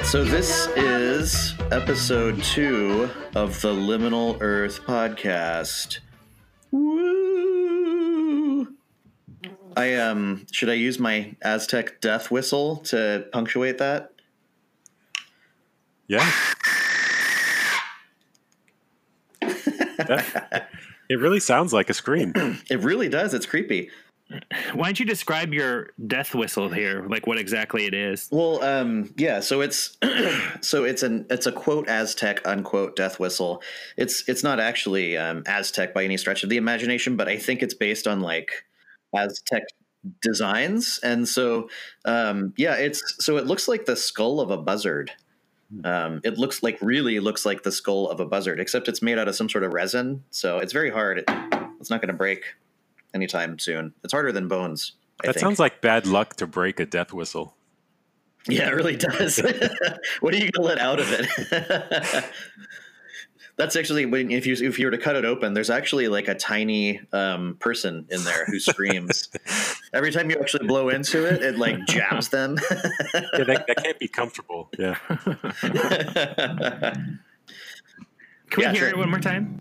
So this is episode 2 of the Liminal Earth podcast. Woo! Should I use my Aztec death whistle to punctuate that? Yeah. It really sounds like a scream. It really does. It's creepy. Why don't you describe your death whistle here, like what exactly it is? Well, yeah. So it's it's a quote Aztec unquote death whistle. It's not actually Aztec by any stretch of the imagination, but I think it's based on like Aztec designs, and so it looks like the skull of a buzzard. It really looks like the skull of a buzzard, except it's made out of some sort of resin, so it's very hard. It's not going to break anytime soon. It's harder than bones. That sounds like bad luck to break a death whistle. Yeah, it really does. What are you going to let out of it? That's actually if you were to cut it open, there's actually like a tiny person in there who screams. Every time you actually blow into it, it like jabs them. Yeah, that can't be comfortable. Yeah. Can we hear it one more time?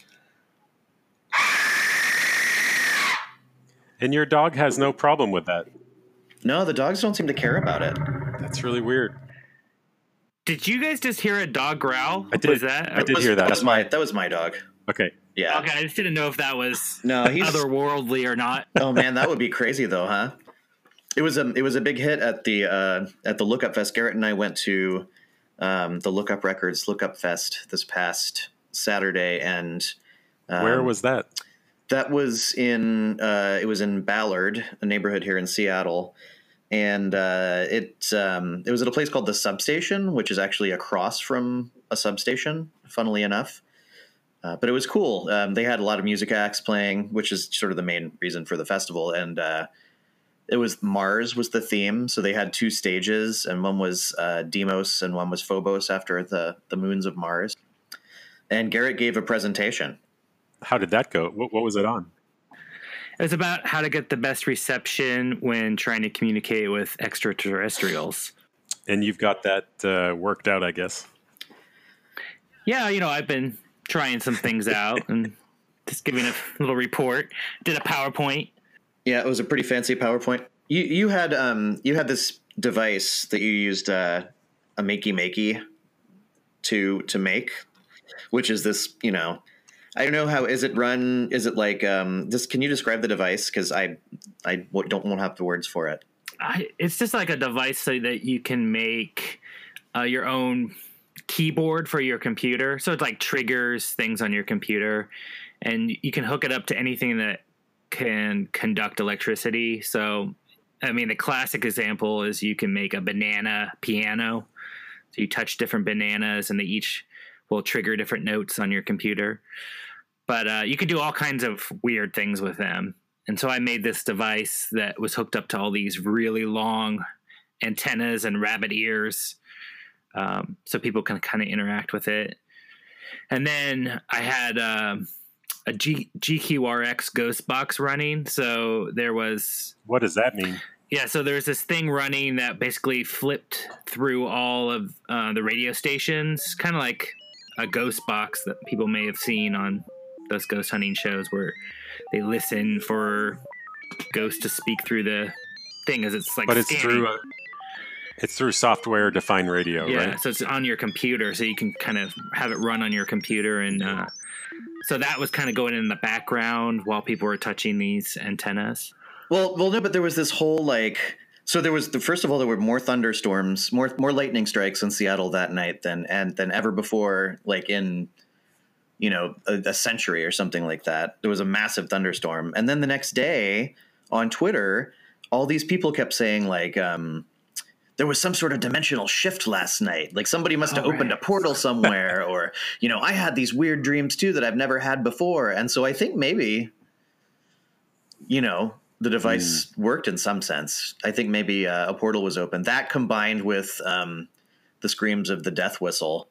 And your dog has no problem with that. No, the dogs don't seem to care about it. That's really weird. Did you guys just hear a dog growl? I did. I did hear that. That was my dog. Okay. Yeah. Okay, I just didn't know if that was he's otherworldly or not. Oh man, that would be crazy though, huh? It was a big hit at the Lookup Fest. Garrett and I went to the Lookup Records Lookup Fest this past Saturday, and where was that? That was in Ballard, a neighborhood here in Seattle, and it was at a place called the Substation, which is actually across from a substation, funnily enough. But it was cool. They had a lot of music acts playing, which is sort of the main reason for the festival, and it was Mars was the theme, so they had 2 stages, and one was Deimos and one was Phobos after the moons of Mars. And Garrett gave a presentation. How did that go? What was it on? It was about how to get the best reception when trying to communicate with extraterrestrials. And you've got that worked out, I guess. Yeah, I've been trying some things out and just giving a little report. Did a PowerPoint. Yeah, it was a pretty fancy PowerPoint. You had this device that you used a makey to make, which is this, I don't know how is it run. Is it like can you describe the device? Because I won't have the words for it. It's just like a device so that you can make your own keyboard for your computer. So it like triggers things on your computer, and you can hook it up to anything that can conduct electricity. So, I mean, the classic example is you can make a banana piano. So you touch different bananas and they each will trigger different notes on your computer. But you can do all kinds of weird things with them. And so I made this device that was hooked up to all these really long antennas and rabbit ears, so people can kind of interact with it. And then I had a GQRX ghost box running. So there was... What does that mean? Yeah, so there's this thing running that basically flipped through all of the radio stations, kind of like a ghost box that people may have seen on those ghost hunting shows where they listen for ghosts to speak through the thing as it's like But scanning. it's through software defined radio, right? Yeah, so it's on your computer, so you can kind of have it run on your computer. And so that was kind of going in the background while people were touching these antennas. Well, no, but there was this whole so there was first of all, there were more thunderstorms, more lightning strikes in Seattle that night than ever before, like in, a century or something like that. There was a massive thunderstorm. And then the next day on Twitter, all these people kept saying there was some sort of dimensional shift last night. Like somebody must have opened a portal somewhere or, I had these weird dreams too that I've never had before. And so I think maybe, the device worked in some sense. I think maybe a portal was open. That combined with the screams of the death whistle.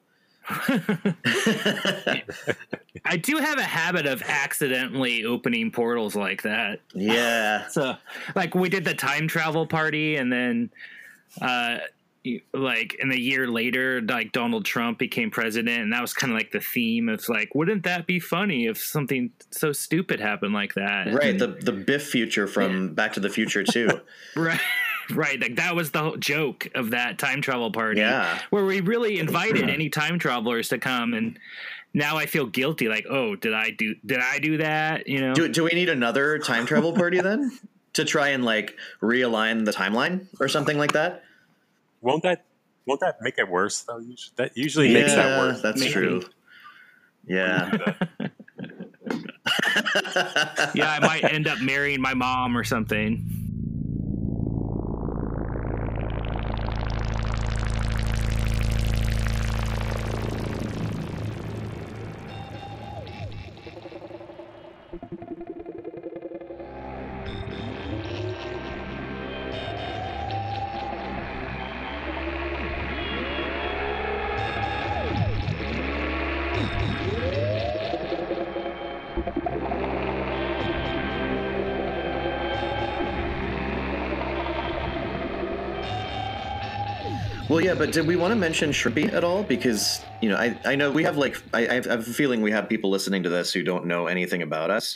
I do have a habit of accidentally opening portals like that. Yeah. So like we did the time travel party and then like, and a year later, like Donald Trump became president, and that was kind of like the theme of like, wouldn't that be funny if something so stupid happened like that? Right. The Biff future from Back to the Future too. Right. Right. Like that was the whole joke of that time travel party, where we really invited any time travelers to come. And now I feel guilty. Like, oh, did I do that? You know, do we need another time travel party then to try and like realign the timeline or something like that? Won't that make it worse though? That usually makes that worse. That's true. Yeah. Yeah, I might end up marrying my mom or something. Well, yeah, but did we want to mention Shrimpy at all? Because, you know, I know we have like, I have a feeling we have people listening to this who don't know anything about us.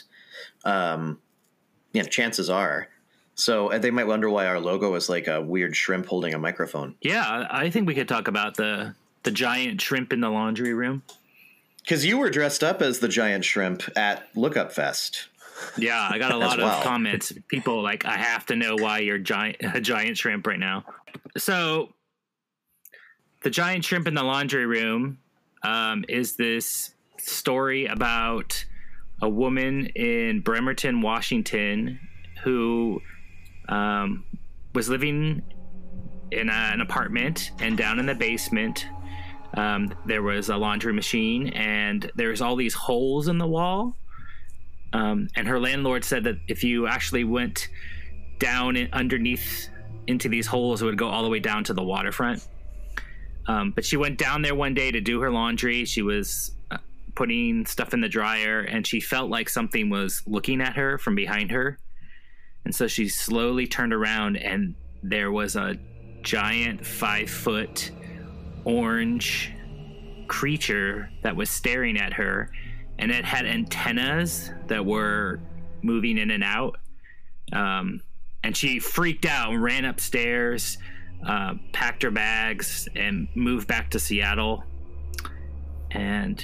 Chances are. So they might wonder why our logo is like a weird shrimp holding a microphone. Yeah, I think we could talk about the giant shrimp in the laundry room. Because you were dressed up as the giant shrimp at Lookup Fest. Yeah, I got a lot of comments. People like, I have to know why you're a giant shrimp right now. So the giant shrimp in the laundry room is this story about a woman in Bremerton, Washington, who was living in an apartment, and down in the basement there was a laundry machine, and there's all these holes in the wall. And her landlord said that if you actually went down underneath into these holes, it would go all the way down to the waterfront. But she went down there one day to do her laundry. She was putting stuff in the dryer, and she felt like something was looking at her from behind her. And so she slowly turned around, and there was a giant 5-foot orange creature that was staring at her, and it had antennas that were moving in and out. And she freaked out and ran upstairs, packed her bags, and moved back to Seattle. And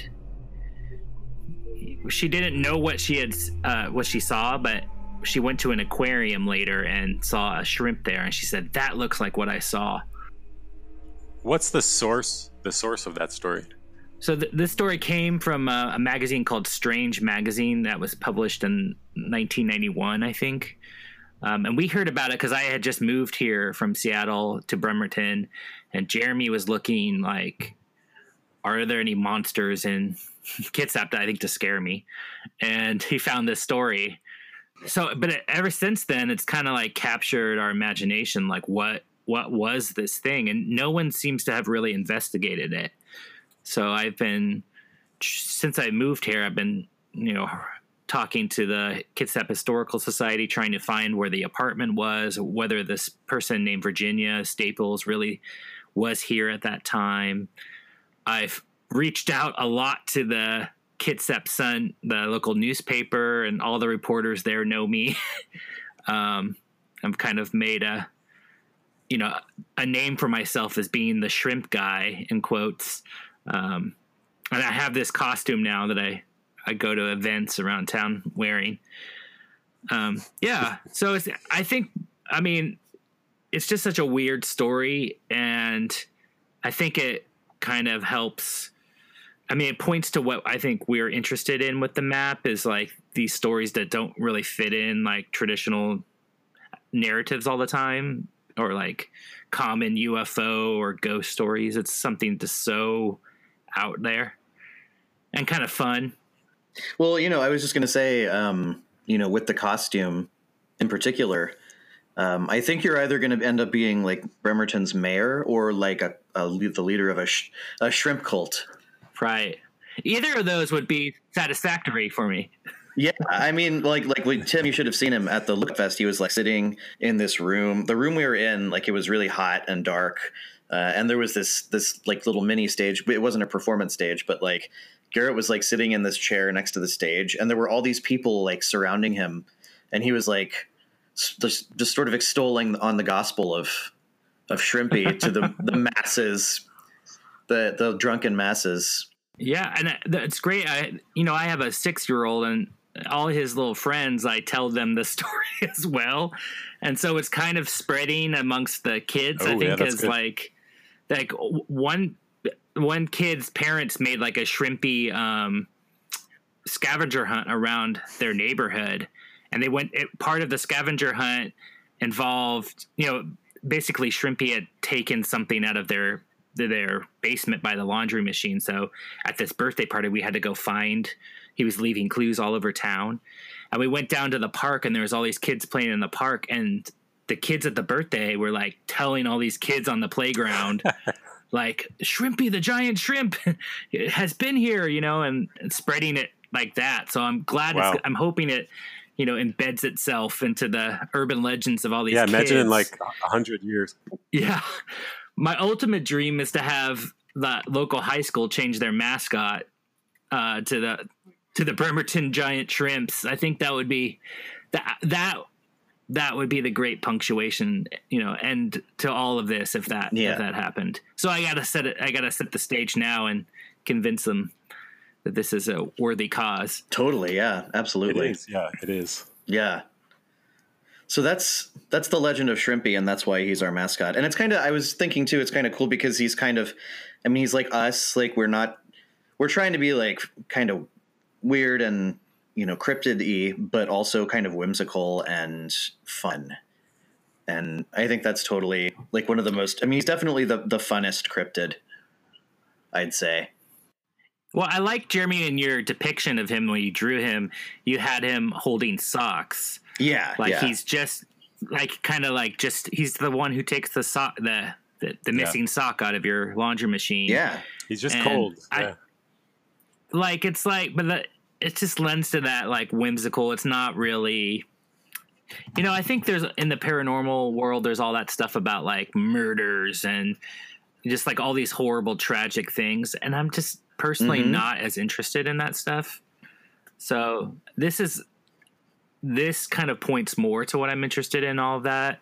she didn't know what she saw, but she went to an aquarium later and saw a shrimp there, and she said, "That looks like what I saw." What's the source of that story? So this story came from a magazine called Strange Magazine that was published in 1991, I think. And we heard about it because I had just moved here from Seattle to Bremerton, and Jeremy was looking like, are there any monsters in Kitsap, I think, to scare me? And he found this story. So, but ever since then, it's kind of like captured our imagination. Like, what was this thing? And no one seems to have really investigated it. So since I moved here, I've been, talking to the Kitsap Historical Society, trying to find where the apartment was, whether this person named Virginia Staples really was here at that time. I've reached out a lot to the Kitsap Sun, the local newspaper, and all the reporters there know me. I've kind of made a name for myself as being the shrimp guy, in quotes. And I have this costume now that I go to events around town wearing. So it's just such a weird story, and I think it kind of helps. I mean, it points to what I think we're interested in with the map, is like these stories that don't really fit in like traditional narratives all the time, or like common UFO or ghost stories. It's something just so out there and kind of fun. Well, I was just going to say, with the costume in particular, I think you're either going to end up being like Bremerton's mayor or like the leader of a shrimp cult. Right. Either of those would be satisfactory for me. Yeah, I mean, like Tim, you should have seen him at the Look Fest. He was like sitting in this room. The room we were in, like, it was really hot and dark. And there was this like little mini stage. It wasn't a performance stage, but like Garrett was like sitting in this chair next to the stage, and there were all these people like surrounding him, and he was like just sort of extolling on the gospel of Shrimpy to the masses, the drunken masses. Yeah, and it's great. I have a 6-year-old, and all his little friends, I tell them the story as well, and so it's kind of spreading amongst the kids. I think as like one kid's parents made like a Shrimpy scavenger hunt around their neighborhood, and they went. Part of the scavenger hunt involved, basically Shrimpy had taken something out of their basement by the laundry machine. So at this birthday party, we had to go find. He was leaving clues all over town, and we went down to the park, and there was all these kids playing in the park, and the kids at the birthday were like telling all these kids on the playground, like Shrimpy, the giant shrimp has been here, and spreading it like that. So I'm glad. Wow. I'm hoping it, embeds itself into the urban legends of all these. Yeah, kids. imagine in like 100 years. Yeah. My ultimate dream is to have the local high school change their mascot to the Bremerton Giant Shrimps. I think that would be that would be the great punctuation, end to all of this if that happened. So I gotta set the stage now and convince them that this is a worthy cause. Totally, yeah, absolutely. It is, yeah, it is. Yeah. So that's the legend of Shrimpy, and that's why he's our mascot. And it's kind of, I was thinking too, it's kind of cool because he's kind of, he's like us, like we're trying to be like kind of weird and, cryptid-y, but also kind of whimsical and fun. And I think that's totally like one of the most, he's definitely the funnest cryptid, I'd say. Well, I like, Jeremy, in your depiction of him when you drew him, you had him holding socks. Yeah. Like he's just like kind of like he's the one who takes the sock, the missing sock out of your laundry machine. Yeah. He's just cold. Yeah. It just lends to that like whimsical. It's not really, I think there's in the paranormal world, there's all that stuff about like murders and just like all these horrible, tragic things. And I'm just personally not as interested in that stuff. So this kind of points more to what I'm interested in, all of that.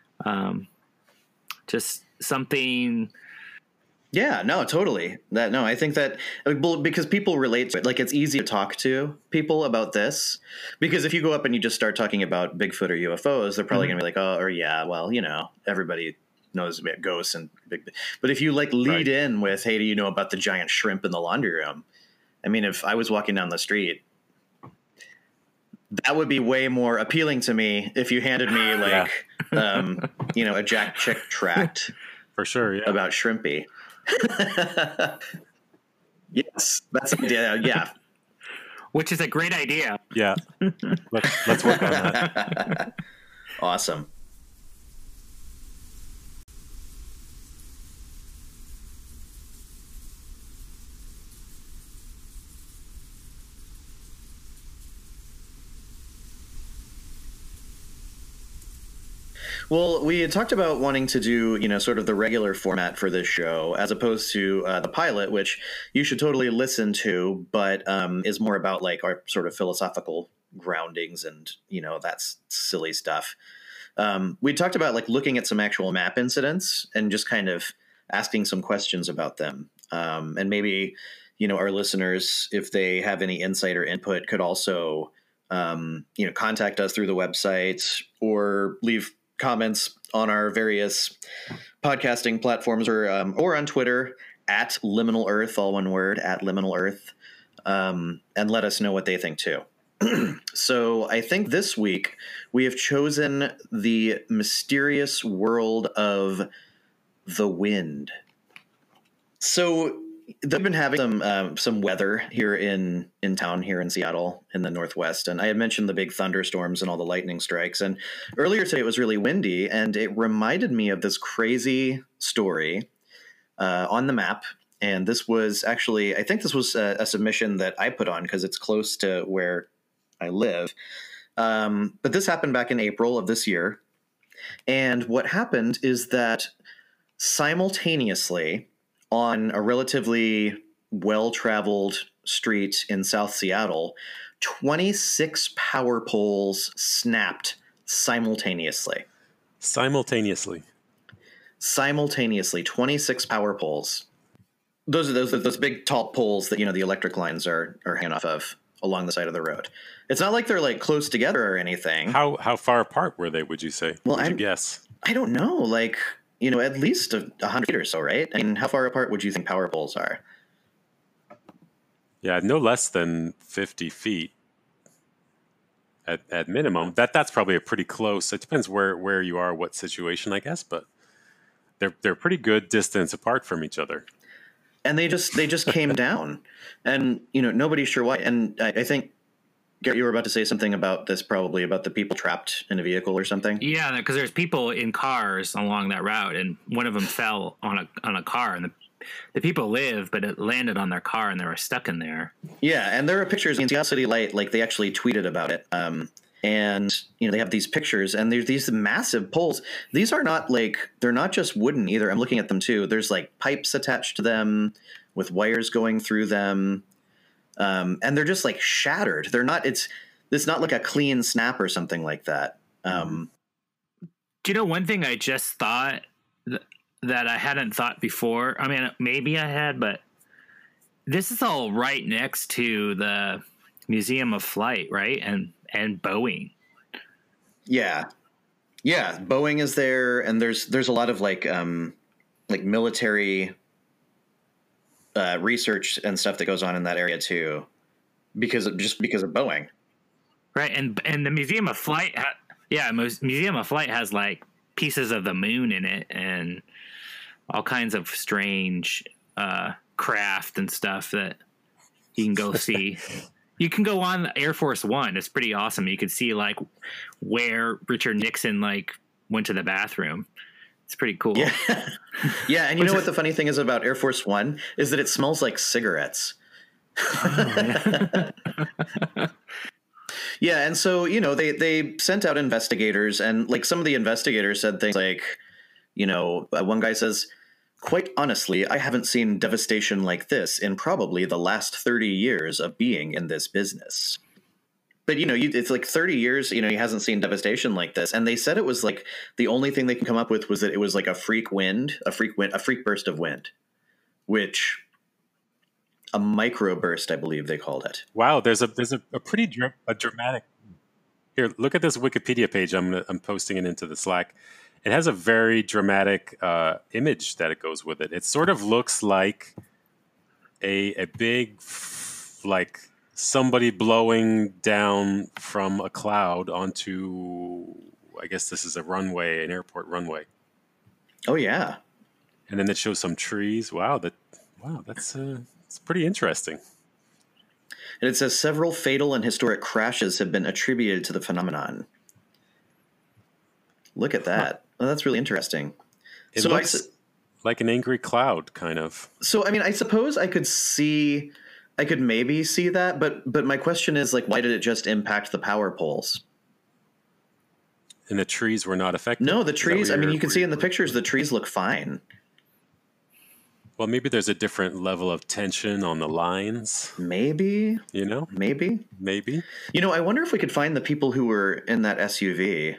Just something. Yeah, no, totally. I think that because people relate to it, like it's easy to talk to people about this, because if you go up and you just start talking about Bigfoot or UFOs, they're probably going to be like, oh, or yeah, well, everybody knows about ghosts and big. But if you like lead in with, hey, do you know about the giant shrimp in the laundry room? If I was walking down the street, that would be way more appealing to me if you handed me like, a Jack Chick tract for sure, about Shrimpy. Yes, that's the idea. Yeah, which is a great idea. Yeah, let's work on that. Awesome. Well, we had talked about wanting to do, sort of the regular format for this show, as opposed to the pilot, which you should totally listen to, but is more about like our sort of philosophical groundings and, that's silly stuff. We talked about like looking at some actual map incidents and just kind of asking some questions about them. And maybe, our listeners, if they have any insight or input, could also, contact us through the website or leave comments on our various podcasting platforms or on Twitter at Liminal Earth, all one word, at Liminal Earth, and let us know what they think too. So I think this week we have chosen the mysterious world of the wind. So they've been having some weather here in town here in Seattle in the Northwest. And I had mentioned the big thunderstorms and all the lightning strikes. And earlier today it was really windy, and it reminded me of this crazy story on the map. And this was actually, I think this was a submission that I put on because it's close to where I live. But this happened back in April of this year. And what happened is that simultaneously on a relatively well-traveled street in South Seattle, 26 power poles snapped simultaneously. Simultaneously. Simultaneously, 26 power poles. Those are those big tall poles that, you know, the electric lines are hanging off of along the side of the road. It's not like they're like close together or anything. How far apart were they, would you say? Well, would you guess? I don't know, like, you know, at least 100 feet or so, right? I mean, how far apart would you think power poles are? Yeah, no less than 50 feet at minimum. That's probably a pretty close. It depends where you are, what situation, I guess, but they're pretty good distance apart from each other. And they just came down, and, you know, nobody's sure why. And I think, Garrett, you were about to say something about this, probably about the people trapped in a vehicle or something. Yeah, because there's people in cars along that route, and one of them fell on a car, and the people live, but it landed on their car, and they were stuck in there. Yeah, and there are pictures in Seattle City Light, like they actually tweeted about it. And, you know, they have these pictures, and there's these massive poles. These are not like, they're not just wooden either. I'm looking at them too. There's like pipes attached to them with wires going through them. And they're just like shattered. They're not, it's not like a clean snap or something like that. Do you know one thing I just thought that I hadn't thought before? I mean, maybe I had, but this is all right next to the Museum of Flight, right? And Boeing. Yeah. Yeah. Boeing is there. And there's a lot of like military research and stuff that goes on in that area too, because of Boeing. Right. And the Museum of Flight. Museum of Flight has like pieces of the moon in it and all kinds of strange craft and stuff that you can go see. You can go on Air Force One. It's pretty awesome. You can see like where Richard Nixon like went to the bathroom. It's pretty cool. Yeah. Yeah. And you know what the funny thing is about Air Force One is that it smells like cigarettes. Oh, yeah. Yeah. And so, you know, they sent out investigators, and like some of the investigators said things like, you know, one guy says, "Quite honestly, I haven't seen devastation like this in probably the last 30 years of being in this business." But, you know, it's like 30 years, you know, he hasn't seen devastation like this. And they said it was like the only thing they can come up with was that it was like a freak burst of wind, which a microburst, I believe they called it. Wow, there's a pretty dramatic. Here, look at this Wikipedia page. I'm posting it into the Slack. It has a very dramatic image that it goes with it. It sort of looks like a big, like somebody blowing down from a cloud onto, I guess this is a runway, an airport runway. Oh yeah. And then it shows some trees. Wow, that's it's pretty interesting. And it says several fatal and historic crashes have been attributed to the phenomenon. Look at that. Well, that's really interesting. It looks like an angry cloud, kind of. So, I mean, I suppose I could maybe see that, but my question is, like, why did it just impact the power poles? And the trees were not affected? No, the trees, I mean, you can see in the pictures, the trees look fine. Well, maybe there's a different level of tension on the lines. Maybe. You know? Maybe. Maybe. You know, I wonder if we could find the people who were in that SUV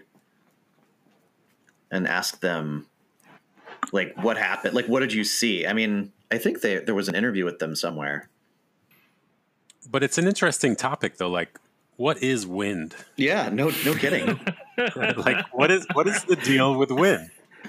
and ask them, like, what happened? Like, what did you see? I mean, I think there was an interview with them somewhere. But it's an interesting topic, though. Like, what is wind? Yeah, no kidding. Like, what is the deal with wind?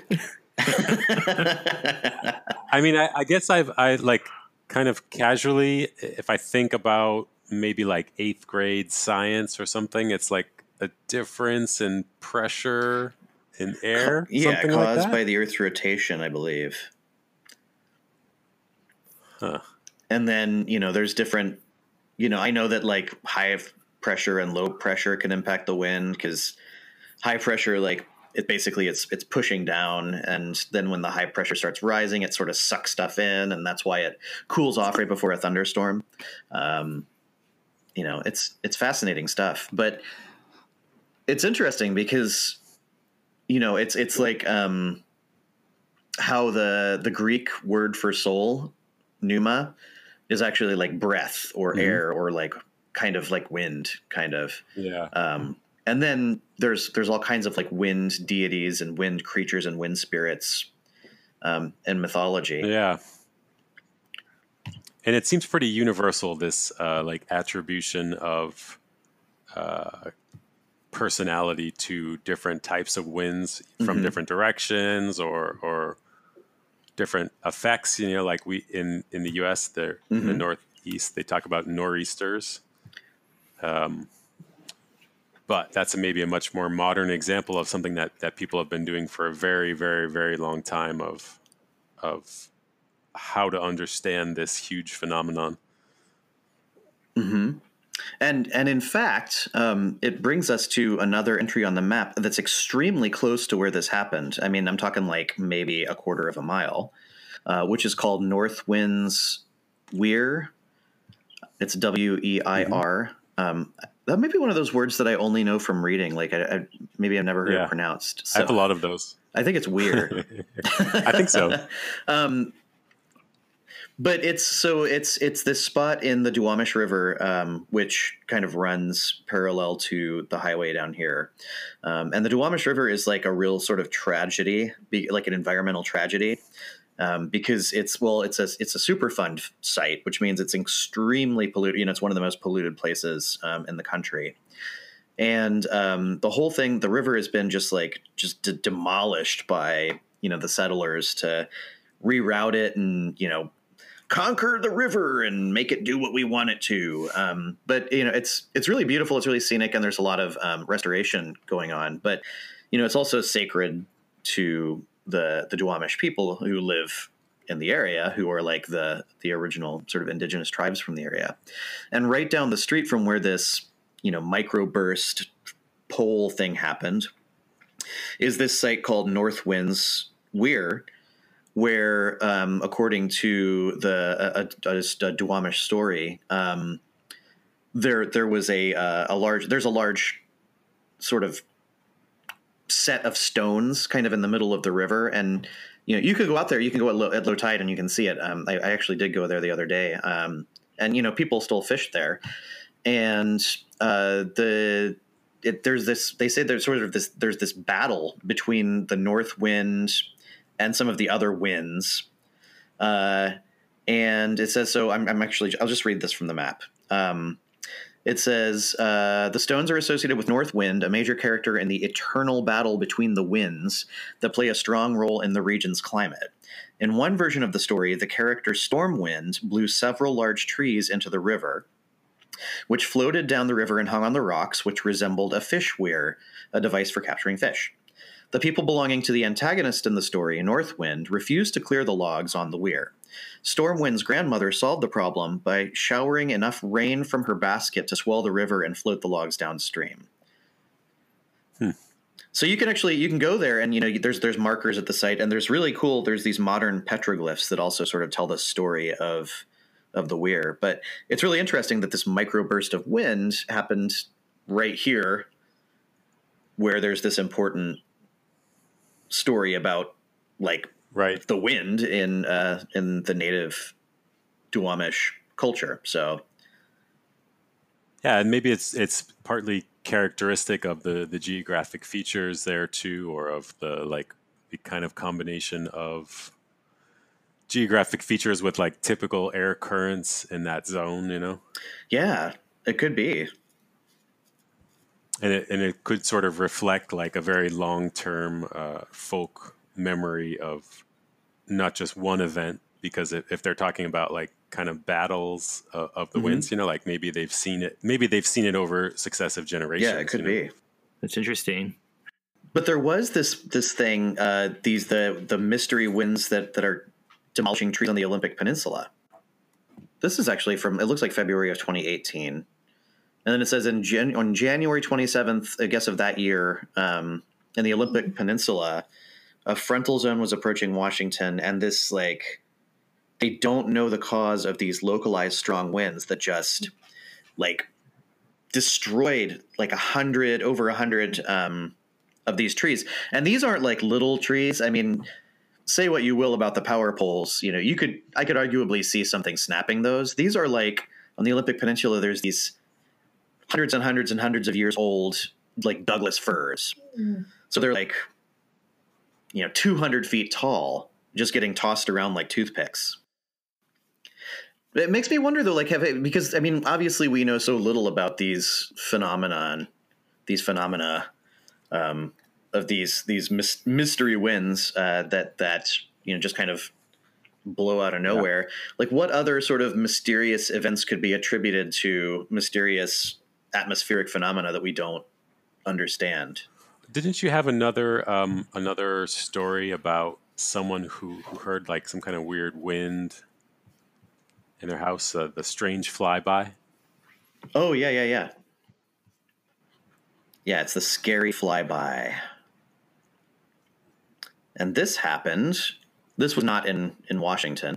I mean, I guess I like kind of casually, if I think about maybe like 8th grade science or something, it's like a difference in pressure in air. Yeah, something caused like that? by the Earth's rotation, I believe. Huh. And then, you know, there's different, you know, I know that like high pressure and low pressure can impact the wind, because high pressure, like, it's pushing down, and then when the high pressure starts rising, it sort of sucks stuff in, and that's why it cools off right before a thunderstorm. You know, it's fascinating stuff, but it's interesting because, you know, it's like how the Greek word for soul, pneuma, is actually like breath or air or like kind of like wind, kind of. Yeah. And then there's all kinds of like wind deities and wind creatures and wind spirits in mythology. Yeah. And it seems pretty universal, this like attribution of personality to different types of winds from different directions or different effects. You know, like we in the U.S., in the Northeast, they talk about nor'easters. But that's maybe a much more modern example of something that people have been doing for a very, very, very long time of how to understand this huge phenomenon. And in fact, it brings us to another entry on the map that's extremely close to where this happened. I mean, I'm talking like maybe a quarter of a mile, which is called North Winds Weir. It's Weir. That might be one of those words that I only know from reading. Like, maybe I've never heard it pronounced. So I have a lot of those. I think it's weird. I think so. But it's this spot in the Duwamish River, which kind of runs parallel to the highway down here. And the Duwamish River is like a real sort of tragedy, like an environmental tragedy, because it's a Superfund site, which means it's extremely polluted. You know, it's one of the most polluted places in the country. And the whole thing, the river has been just demolished by, you know, the settlers to reroute it and, you know, conquer the river and make it do what we want it to. But, you know, it's really beautiful. It's really scenic. And there's a lot of restoration going on. But, you know, it's also sacred to the Duwamish people who live in the area, who are like the original sort of indigenous tribes from the area. And right down the street from where this, you know, microburst pole thing happened is this site called North Winds Weir, where, according to the Duwamish story, there was a large sort of set of stones kind of in the middle of the river, and you know, you could go out there, you can go at low tide and you can see it. I actually did go there the other day, and you know, people still fish there, and there's this, they say there's sort of this battle between the north wind and some of the other winds. And it says, so I'll just read this from the map. It says, the stones are associated with North Wind, a major character in the eternal battle between the winds that play a strong role in the region's climate. In one version of the story, the character Stormwind blew several large trees into the river, which floated down the river and hung on the rocks, which resembled a fish weir, a device for capturing fish. The people belonging to the antagonist in the story, Northwind, refused to clear the logs on the weir. Stormwind's grandmother solved the problem by showering enough rain from her basket to swell the river and float the logs downstream. So you can go there, and you know, there's markers at the site, and there's these modern petroglyphs that also sort of tell the story of the weir. But it's really interesting that this microburst of wind happened right here, where there's this important story about like the wind in the native Duwamish culture. So yeah, and maybe it's partly characteristic of the geographic features there too, or of the kind of combination of geographic features with like typical air currents in that zone, you know? Yeah, it could be. And it could sort of reflect like a very long-term folk memory of not just one event, because if they're talking about like kind of battles of the winds, you know, like maybe they've seen it over successive generations. Yeah, it could be. That's interesting. But there was this thing, the mystery winds that are demolishing trees on the Olympic Peninsula. This is actually it looks like February of 2018. And then it says on January 27th, I guess, of that year, in the Olympic Peninsula, a frontal zone was approaching Washington, and this, like, they don't know the cause of these localized strong winds that just, like, destroyed, like, over 100 of these trees. And these aren't, like, little trees. I mean, say what you will about the power poles, you know, I could arguably see something snapping those. These are like on the Olympic Peninsula, there's these hundreds and hundreds and hundreds of years old, like Douglas firs. So they're like, 200 feet tall, just getting tossed around like toothpicks. It makes me wonder though, because I mean, obviously we know so little about these phenomena of these mystery winds that just kind of blow out of nowhere. Yeah. Like, what other sort of mysterious events could be attributed to mysterious atmospheric phenomena that we don't understand? Didn't you have another story about someone who heard like some kind of weird wind in their house, the strange flyby? Oh, yeah. Yeah, it's the scary flyby. And this happened. This was not in Washington.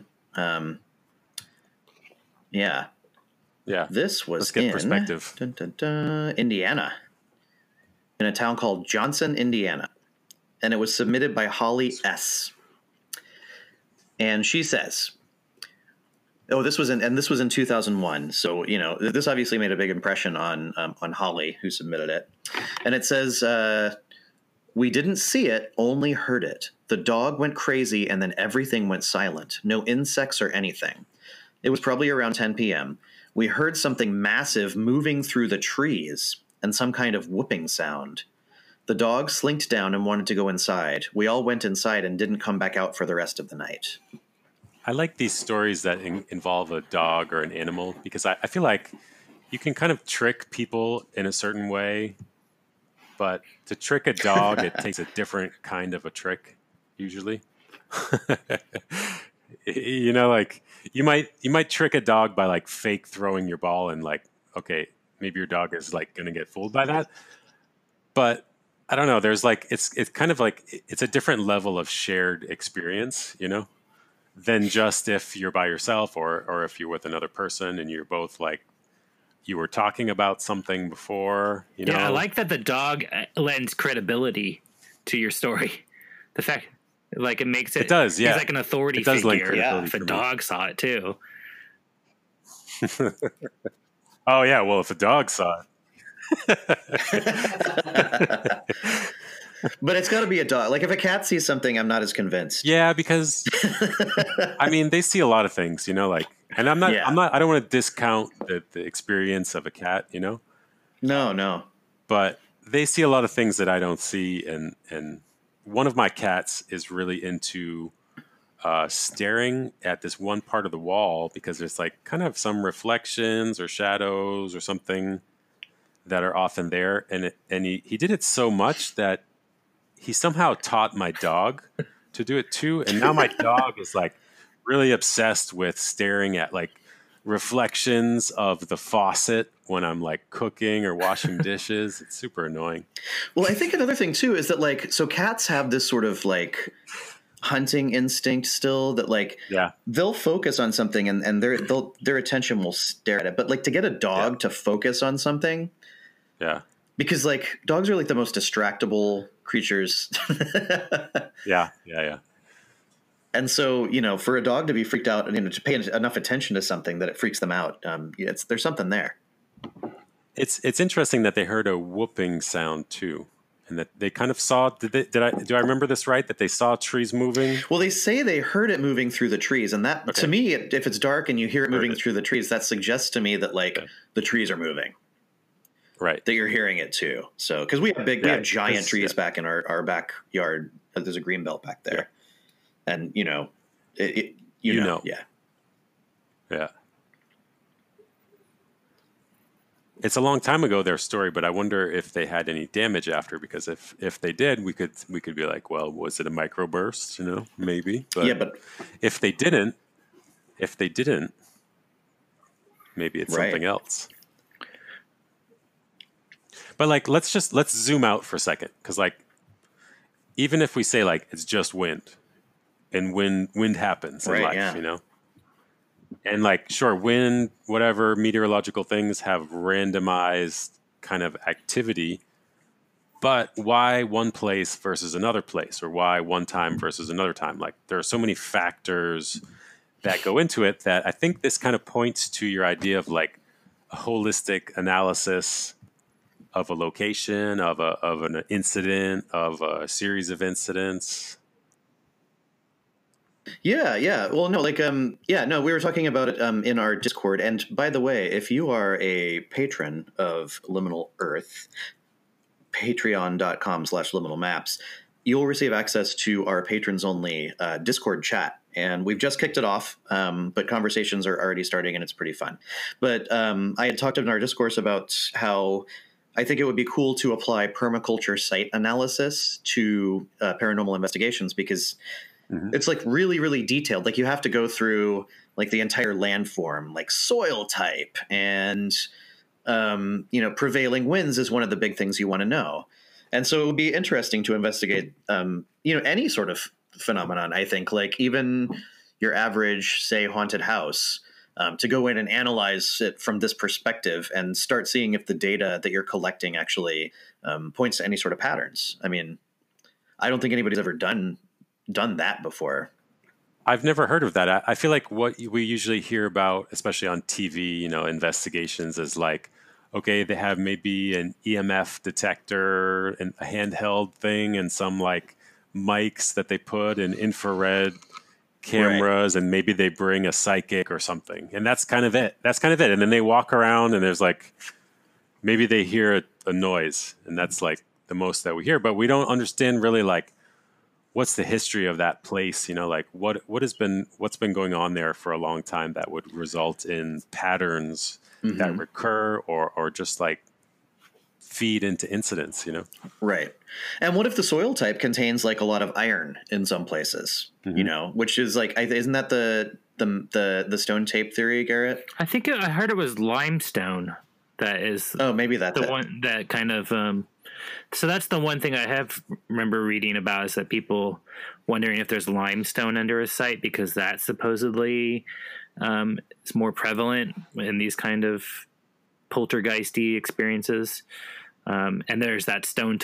Yeah. This was Let's get perspective. Indiana, in a town called Johnson, Indiana. And it was submitted by Holly S. And she says, this was in 2001. So, this obviously made a big impression on Holly, who submitted it. And it says, we didn't see it, only heard it. The dog went crazy and then everything went silent. No insects or anything. It was probably around 10 p.m. We heard something massive moving through the trees and some kind of whooping sound. The dog slinked down and wanted to go inside. We all went inside and didn't come back out for the rest of the night. I like these stories that involve a dog or an animal because I feel like you can kind of trick people in a certain way, but to trick a dog, it takes a different kind of a trick, usually. Like you might trick a dog by like fake throwing your ball and like, okay, maybe your dog is like going to get fooled by that. But I don't know. There's like, it's kind of like, it's a different level of shared experience, than just if you're by yourself or if you're with another person and you're both like, you were talking about something before, Yeah, I like that the dog lends credibility to your story. The fact, like, it makes it. It does, yeah. He's like an authority figure. Yeah, if a dog saw it too. Oh yeah, well, if a dog saw it. But it's got to be a dog. Like, if a cat sees something, I'm not as convinced. Yeah, because I mean, they see a lot of things, like. And I don't want to discount the experience of a cat, No. But they see a lot of things that I don't see. And one of my cats is really into staring at this one part of the wall because there's like kind of some reflections or shadows or something that are often there. And he did it so much that he somehow taught my dog to do it too. And now my dog is like really obsessed with staring at like reflections of the faucet when I'm like cooking or washing dishes. It's super annoying. Well, I think another thing too is that like, so cats have this sort of like hunting instinct still that like, they'll focus on something and their attention will stare at it. But like to get a dog to focus on something. Yeah. Because like dogs are like the most distractible creatures. Yeah. And so, for a dog to be freaked out and to pay enough attention to something that it freaks them out, there's something there. It's interesting that they heard a whooping sound too, and that they kind of saw. Do I remember this right? That they saw trees moving. Well, they say they heard it moving through the trees, and that to me, if it's dark and you hear it moving through the trees, that suggests to me that like the trees are moving. Right. That you're hearing it too. So because we have giant trees back in our backyard. There's a green belt back there. Yeah. And, yeah. It's a long time ago, their story, but I wonder if they had any damage after, because if they did, we could be like, well, was it a microburst? Maybe. But if they didn't, maybe it's something else. But like, let's zoom out for a second. Cause like, even if we say like, it's just wind, and wind happens in life, and like, sure, wind, whatever meteorological things have randomized kind of activity. But why one place versus another place, or why one time versus another time? Like there are so many factors that go into it that I think this kind of points to your idea of like a holistic analysis of a location, of an incident, of a series of incidents. Yeah. Well, no, like, yeah, no, we were talking about it in our Discord. And by the way, if you are a patron of Liminal Earth, patreon.com/liminal maps, you'll receive access to our patrons only Discord chat. And we've just kicked it off, but conversations are already starting and it's pretty fun. But I had talked in our discourse about how I think it would be cool to apply permaculture site analysis to paranormal investigations, because it's like really, really detailed. Like you have to go through like the entire landform, like soil type, and prevailing winds is one of the big things you want to know. And so it would be interesting to investigate, any sort of phenomenon. I think like even your average, say, haunted house, to go in and analyze it from this perspective and start seeing if the data that you're collecting actually points to any sort of patterns. I mean, I don't think anybody's ever done that before. I've never heard of that. I feel like what we usually hear about, especially on TV, investigations, is like, okay, they have maybe an EMF detector and a handheld thing and some like mics that they put in infrared cameras, right. And maybe they bring a psychic or something. And that's kind of it. And then they walk around and there's like, maybe they hear a noise, and that's like the most that we hear, but we don't understand really like, what's the history of that place? Like what's been going on there for a long time that would result in patterns that recur or just like feed into incidents, Right. And what if the soil type contains like a lot of iron in some places, which is like, isn't that the stone tape theory, Garrett? I think I heard it was limestone. That is. Oh, maybe that's the one that kind of, so that's the one thing I have remember reading about, is that people wondering if there's limestone under a site, because that supposedly is more prevalent in these kind of poltergeisty experiences. And there's that stone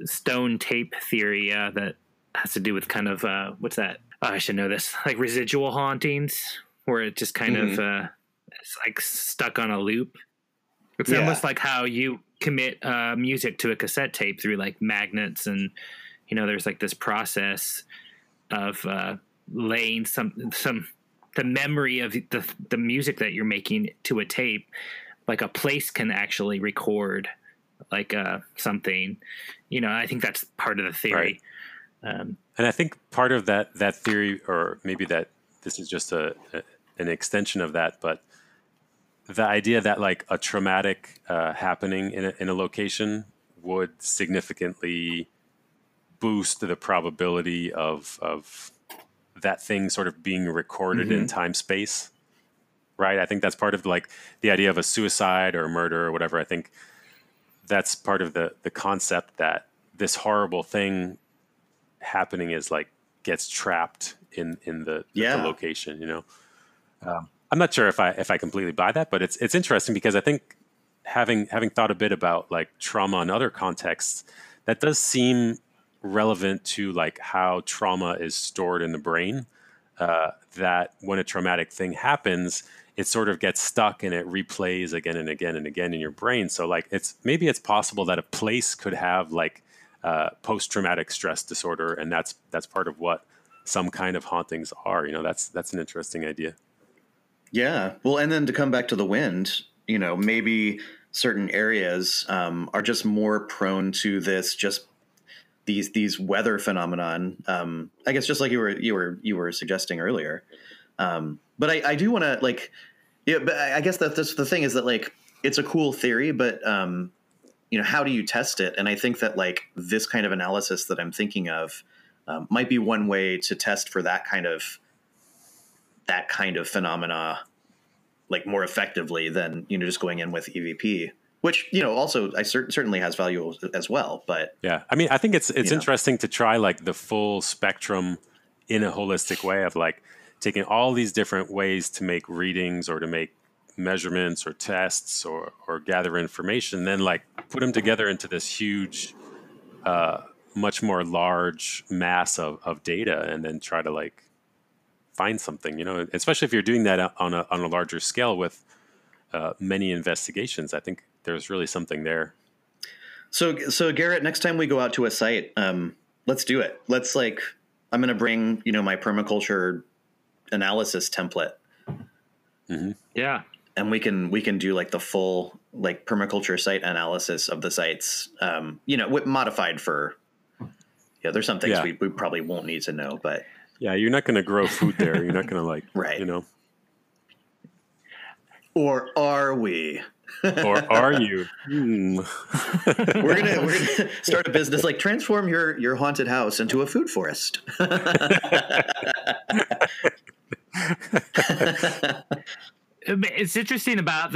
tape theory that has to do with kind of what's that? Oh, I should know this. Like residual hauntings, where it just kind of it's like stuck on a loop. It's almost like how you commit music to a cassette tape through like magnets, and there's like this process of laying the memory of the music that you're making to a tape. Like a place can actually record like something. I think that's part of the theory. Right. And I think part of that theory, or maybe that this is just an extension of that, but the idea that like a traumatic happening in a location would significantly boost the probability of that thing sort of being recorded in time space, right? I think that's part of like the idea of a suicide or a murder or whatever. I think that's part of the concept that this horrible thing happening is like gets trapped in the location, I'm not sure if I completely buy that, but it's interesting, because I think having thought a bit about like trauma in other contexts, that does seem relevant to like how trauma is stored in the brain. That when a traumatic thing happens, it sort of gets stuck and it replays again and again and again in your brain. So like it's possible that a place could have like post-traumatic stress disorder, and that's part of what some kind of hauntings are. That's an interesting idea. Yeah. Well, and then to come back to the wind, maybe certain areas are just more prone to this, just these weather phenomenon. I guess just like you were suggesting earlier. But I do want to like, but I guess that's the thing, is that like, it's a cool theory, but how do you test it? And I think that like this kind of analysis that I'm thinking of might be one way to test for that kind of phenomena, like more effectively than just going in with EVP, which also certainly has value as well. But yeah, I mean, I think it's interesting to try like the full spectrum in a holistic way of like taking all these different ways to make readings or to make measurements or tests or gather information, then like put them together into this huge much more large mass of data and then try to like find something, you know, especially if you're doing that on a larger scale with many investigations. I think there's really something there. So Garrett, next time we go out to a site, let's do it. Let's like, I'm going to bring, you know, my permaculture analysis template. Mm-hmm. Yeah. And we can do like the full like permaculture site analysis of the sites, you know, modified for, yeah, there's some things we probably won't need to know, but yeah, you're not going to grow food there. You're not going to like, right. You know, or are we? Or are you? We're gonna start a business, like transform your haunted house into a food forest. It's interesting about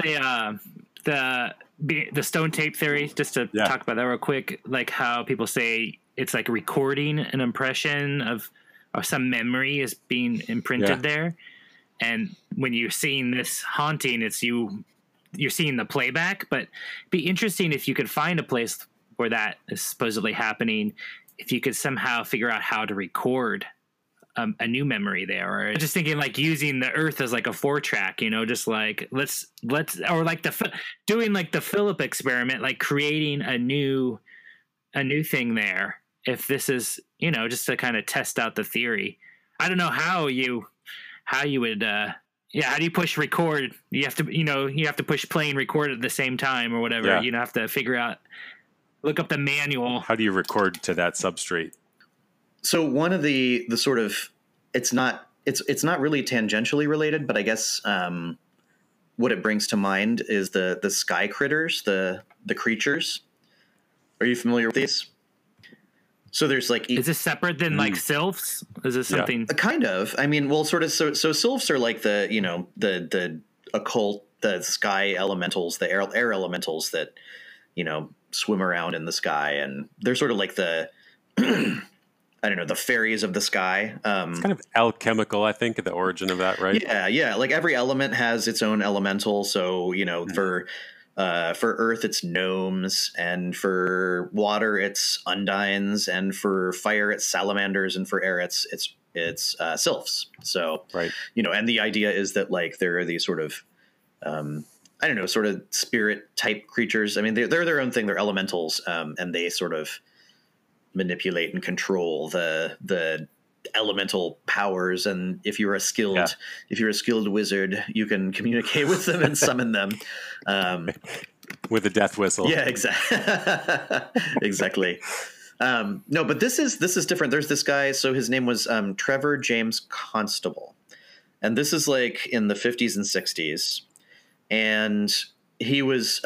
the stone tape theory. Just to talk about that real quick, like how people say it's like recording an impression of some memory is being imprinted there, and when you're seeing this haunting, it's you're seeing the playback. But it'd be interesting if you could find a place where that is supposedly happening, if you could somehow figure out how to record a new memory there. Or just thinking like using the earth as like a 4-track, you know, just like let's or like doing like the Philip experiment, like creating a new thing there. If this is, you know, just to kind of test out the theory. I don't know how you would how do you push record? You have to push play and record at the same time or whatever. Yeah. You have to figure out, look up the manual. How do you record to that substrate? So one of the sort of, it's not really tangentially related, but I guess what it brings to mind is the sky critters, the creatures. Are you familiar with these? So there's like, is this separate than like sylphs? Is this something? Kind of. I mean, well, sort of. So sylphs are like the, you know, the occult, the sky elementals, the air elementals that, you know, swim around in the sky, and they're sort of like the I don't know, the fairies of the sky. It's kind of alchemical, I think, at the origin of that, right? Yeah. Like every element has its own elemental. So, you know, for earth, it's gnomes, and for water, it's undines, and for fire, it's salamanders, and for air, it's sylphs. So, right. You know, and the idea is that like there are these sort of, I don't know, sort of spirit type creatures. I mean, they're their own thing. They're elementals, and they sort of manipulate and control the elemental powers. And if you're a skilled wizard, you can communicate with them and summon them with a death whistle. Yeah, exactly. No, but this is different. There's this guy. So his name was Trevor James Constable, and this is like in the 50s and 60s, and he was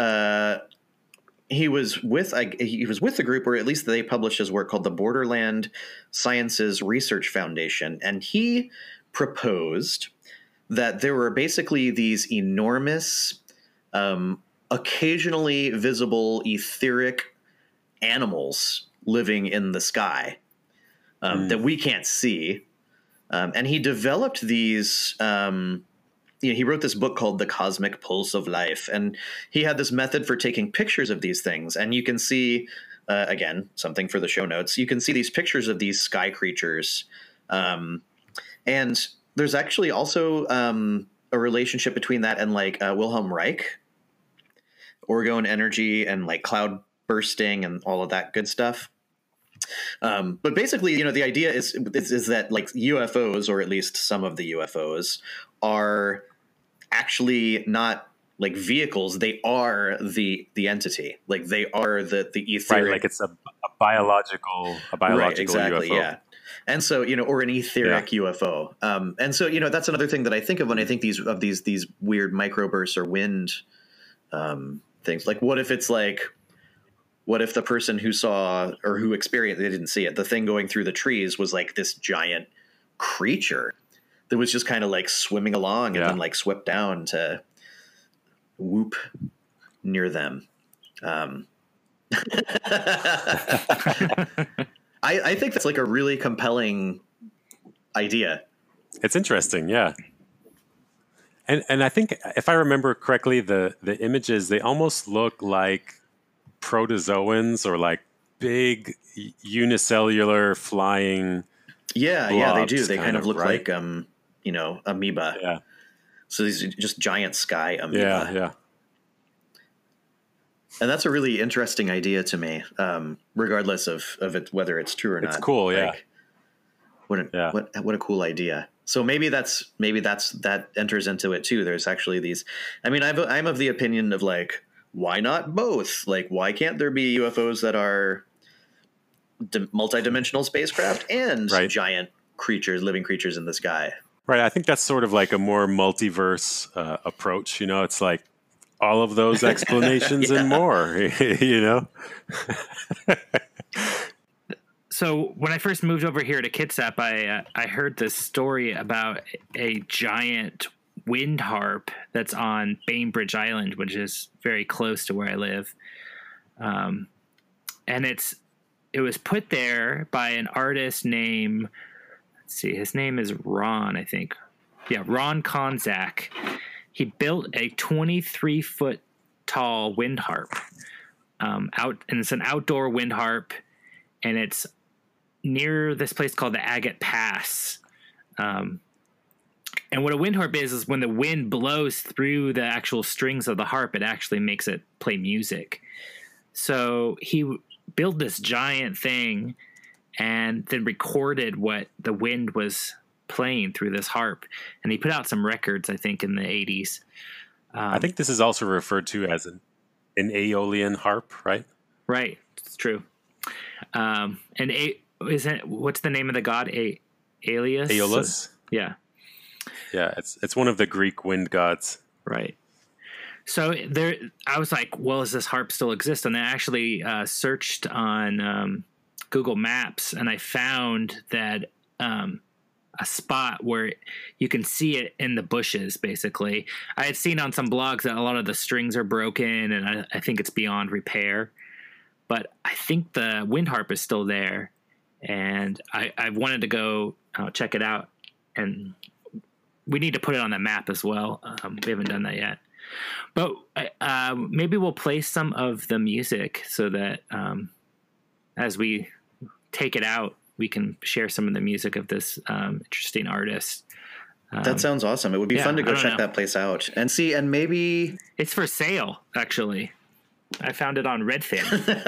with the group, or at least they published his work, called the Borderland Sciences Research Foundation. And he proposed that there were basically these enormous, occasionally visible etheric animals living in the sky that we can't see. And he developed these he wrote this book called The Cosmic Pulse of Life, and he had this method for taking pictures of these things. And you can see, again, something for the show notes, you can see these pictures of these sky creatures. And there's actually also a relationship between that and like Wilhelm Reich, orgone energy, and like cloud bursting and all of that good stuff. But basically, you know, the idea is that like UFOs, or at least some of the UFOs, are actually not like vehicles. They are the entity. Like they are the etheric. Right, like it's a biological right, exactly, UFO. Yeah. And so, you know, or an etheric UFO. And so, you know, that's another thing that I think of when I think these weird microbursts or wind things. Like, what if it's like, what if the person who saw or who experienced, they didn't see it, the thing going through the trees was like this giant creature that was just kind of like swimming along and then like swept down to whoop near them. I think that's like a really compelling idea. It's interesting. Yeah. And I think if I remember correctly, the images, they almost look like protozoans or like big unicellular flying. Yeah, they do. They kind of look right? like amoeba. Yeah. So these are just giant sky amoeba. Yeah. And that's a really interesting idea to me, regardless of it, whether it's true or not. It's cool, yeah. What a cool idea. So maybe that enters into it too. There's actually these. I mean, I'm of the opinion of like, why not both? Like, why can't there be UFOs that are multidimensional spacecraft and giant creatures, living creatures in the sky? Right. I think that's sort of like a more multiverse approach. It's like all of those explanations and more. So when I first moved over here to Kitsap, I heard this story about a giant wind harp that's on Bainbridge Island, which is very close to where I live. And it was put there by an artist named, let's see, his name is Ron, I think. Yeah, Ron Konzak. He built a 23-foot tall wind harp. And it's an outdoor wind harp, and it's near this place called the Agate Pass. And what a wind harp is when the wind blows through the actual strings of the harp, it actually makes it play music. So he built this giant thing and then recorded what the wind was playing through this harp. And he put out some records, I think, in the 80s. I think this is also referred to as an Aeolian harp, right? Right. It's true. What's the name of the god? Aeolus? Aeolus. Yeah. Yeah, it's one of the Greek wind gods. Right. So I was like, well, does this harp still exist? And I actually searched on Google Maps, and I found that a spot where you can see it in the bushes, basically. I had seen on some blogs that a lot of the strings are broken, and I think it's beyond repair. But I think the wind harp is still there, and I wanted to go check it out, and we need to put it on the map as well. We haven't done that yet. But maybe we'll play some of the music so that as we take it out, we can share some of the music of this interesting artist. That sounds awesome. It would be fun to go check that place out and see, and maybe... It's for sale, actually. I found it on Redfin.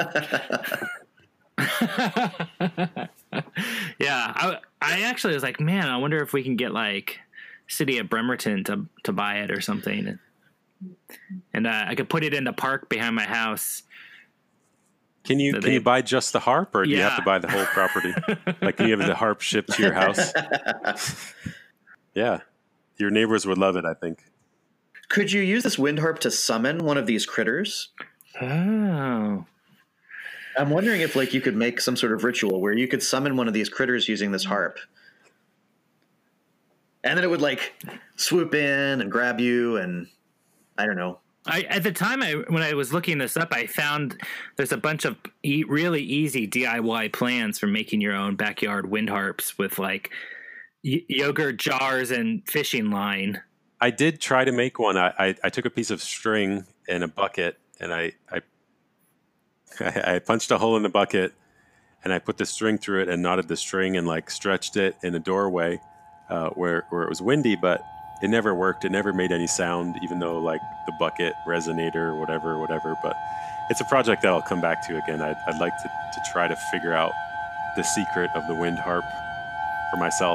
Yeah, I actually was like, man, I wonder if we can get like City of Bremerton to buy it or something. And I could put it in the park behind my house. Can you buy just the harp, or do you have to buy the whole property? Like, can you have the harp shipped to your house? Yeah. Your neighbors would love it, I think. Could you use this wind harp to summon one of these critters? Oh. I'm wondering if like you could make some sort of ritual where you could summon one of these critters using this harp. And then it would like swoop in and grab you, and I don't know. At the time, when I was looking this up, I found there's a bunch of really easy DIY plans for making your own backyard wind harps with like yogurt jars and fishing line. I did try to make one. I took a piece of string and a bucket, and I punched a hole in the bucket, and I put the string through it and knotted the string and like stretched it in a doorway where it was windy, but it never worked. It never made any sound, even though like the bucket resonator or whatever. But it's a project that I'll come back to again. I'd like to try to figure out the secret of the wind harp for myself.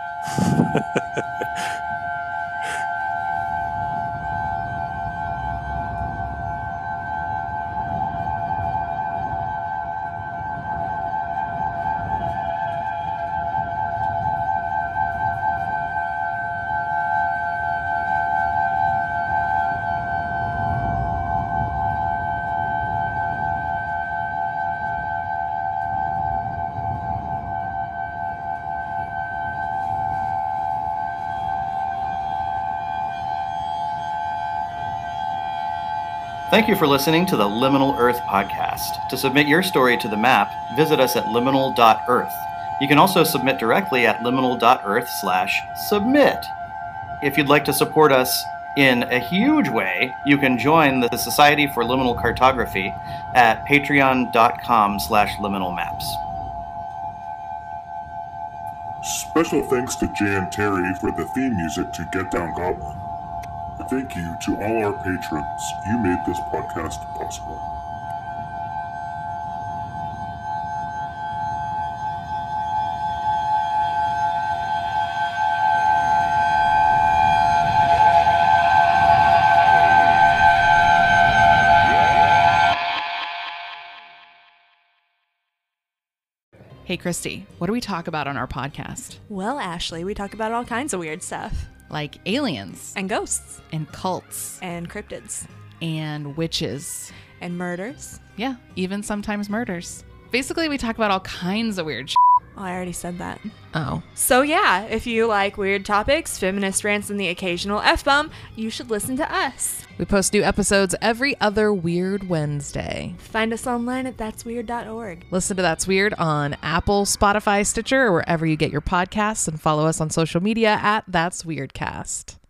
Thank you for listening to the Liminal Earth podcast. To submit your story to the map, visit us at liminal.earth. You can also submit directly at liminal.earth/submit. If you'd like to support us in a huge way, you can join the Society for Liminal Cartography at patreon.com/liminalmaps. Special thanks to Jay and Terry for the theme music to Get Down Goblin. Thank you to all our patrons. You made this podcast possible. Hey, Christy, what do we talk about on our podcast? Well, Ashley, we talk about all kinds of weird stuff. Like aliens. And ghosts. And cults. And cryptids. And witches. And murders. Yeah, even sometimes murders. Basically, we talk about all kinds of weird shit. Oh, I already said that. Oh. So yeah, if you like weird topics, feminist rants, and the occasional F-bomb, you should listen to us. We post new episodes every other Weird Wednesday. Find us online at that'sweird.org. Listen to That's Weird on Apple, Spotify, Stitcher, or wherever you get your podcasts, and follow us on social media at That's Weirdcast.